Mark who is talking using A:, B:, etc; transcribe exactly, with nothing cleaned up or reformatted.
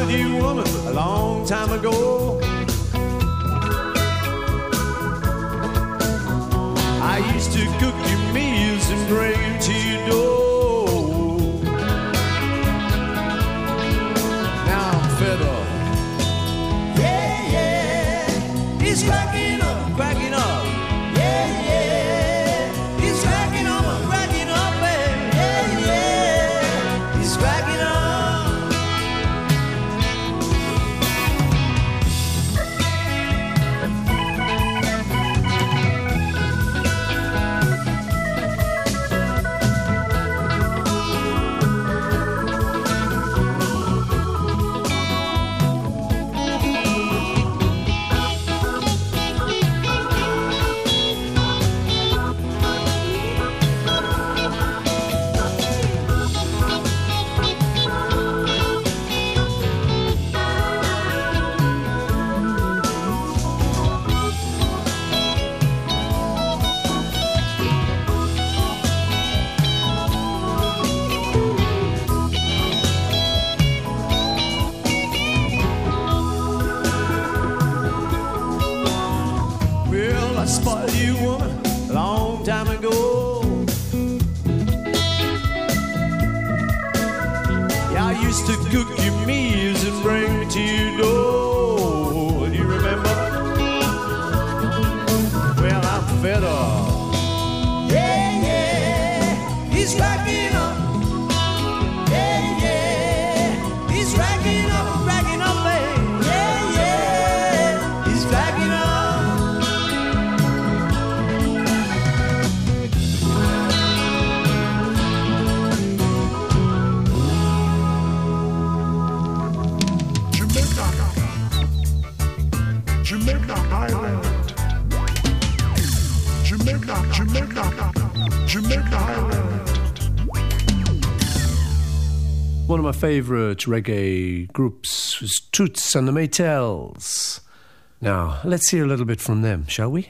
A: spotted you, woman, a long time ago. I used to cook your meals and bring them to your door. Now I'm fed up. Yeah, yeah, he's cracking up, cracking up. Yeah, yeah, he's cracking up, cracking up, baby. Yeah, yeah, he's cracking up. I spotted you, woman, a long time ago. Yeah, I used to cook your meals and bring me to your door. Do you remember? Well, I'm fed up. Yeah, yeah, he's racking up. Yeah, yeah, he's racking up, racking up, baby. Yeah, yeah, he's racking up.
B: Jamaica Island, Jamaica, Jamaica, Jamaica Island.
C: One of my favourite reggae groups was Toots and the Maytals. Now, let's hear a little bit from them, shall we?